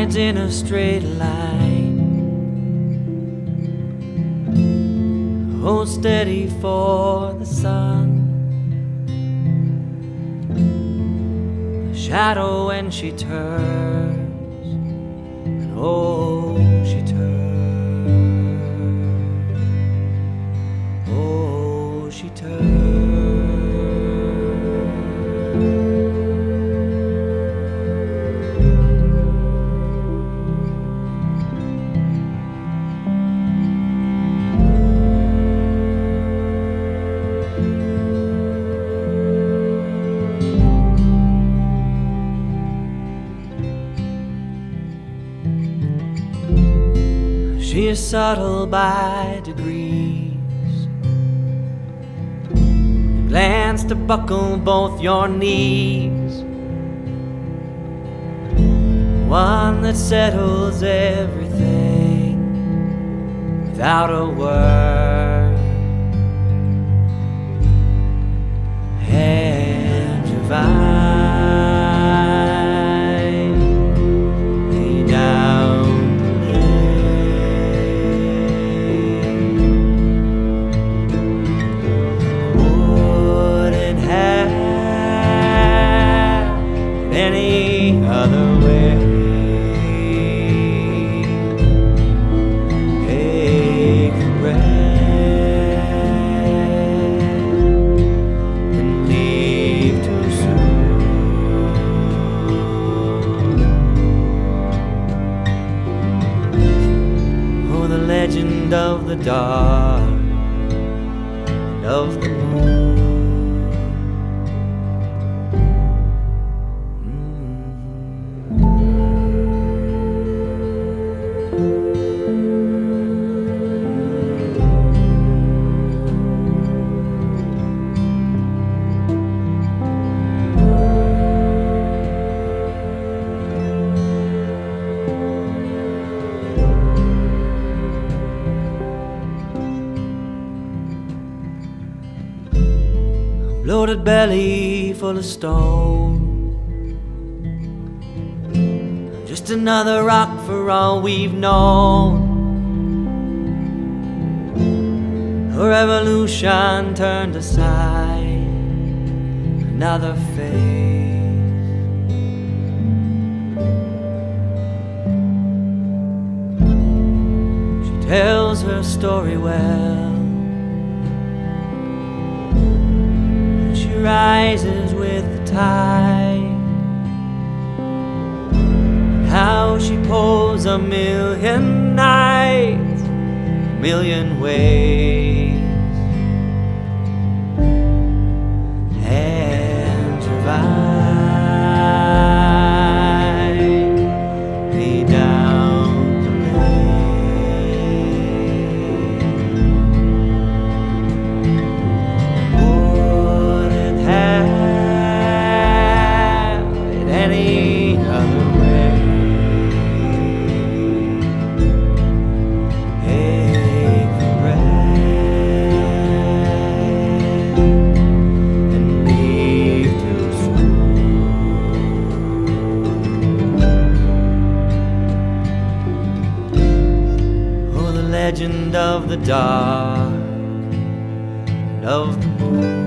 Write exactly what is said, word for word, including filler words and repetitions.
lines in a straight line, hold steady for the sun. The shadow when she turns, and oh, she turns, oh, she turns. She is subtle by degrees, a glance to buckle both your knees, one that settles everything without a word. Hand divine. Any other way, take a breath and leave too soon. Oh, the legend of the dark and of the moon. Bloated belly full of stone, just another rock for all we've known. A revolution turned aside, another face. She tells her story well, rises with the tide. How she pulls a million nights, a million ways, and survive, lay down to any other way. Take the breath and leave too soon. Oh, the legend of the dark and of the moon.